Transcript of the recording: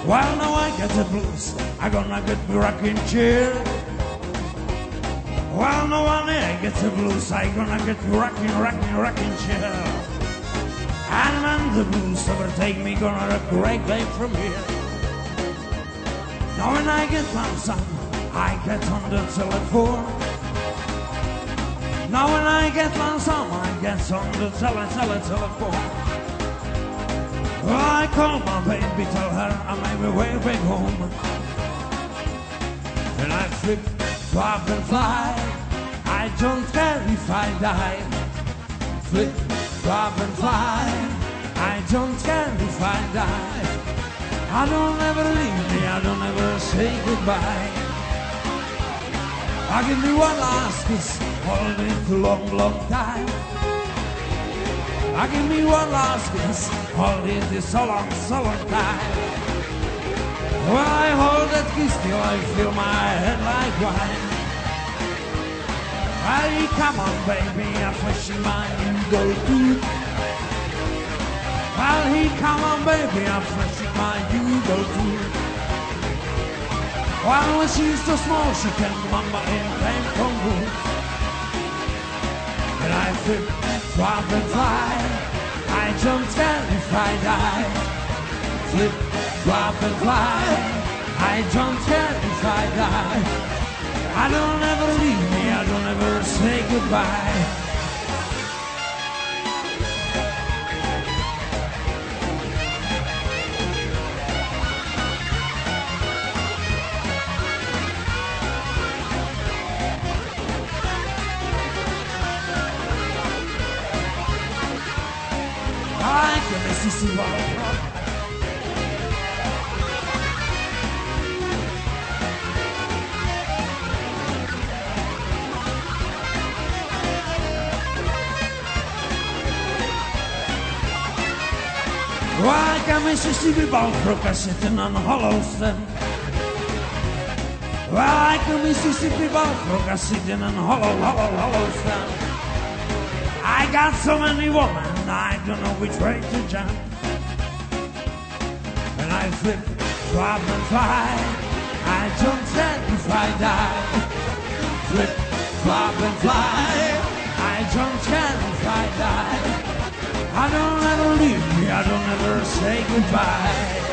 Well, now I get the blues, I gonna get the rocking chair. Well, now I get the blues, I gonna get the rocking chair. And when the blues overtake me, gonna rock right back from here. Now when I get lonesome, I get on the telephone. Now when I get lonesome, I get on the telephone. Well, I call my baby, tell her I'm on my way back home. And I flip, flop and fly, I don't care if I die. Flip, flop and fly, I don't care if I die. I don't ever leave me, I don't ever say goodbye. I give me one last kiss, hold it a long, long time. I give me one last kiss, hold it this so long time. Well, I hold that kiss till I feel my head like wine. Hey, come on, baby, I'm flashing my eagle too. Well, he come on, baby, I'm flashing my eagle too. Well, when she's so small, she can mama in pain from wood. And I flip, flop and fly, I don't care if I die. Flip, flop and fly, I don't care if I die. I don't ever leave me, I don't ever say goodbye. Like a Mississippi Rock. Like a Mississippi Bullfrog sitting on a hollow stem. Like a Mississippi Bullfrog sitting on a hollow stem. I got so many women, I don't know which way to jump. And I flip, flop and fly, I don't care if I die. Flip, flop and fly, I don't care if I die. I don't ever leave me, I don't ever say goodbye.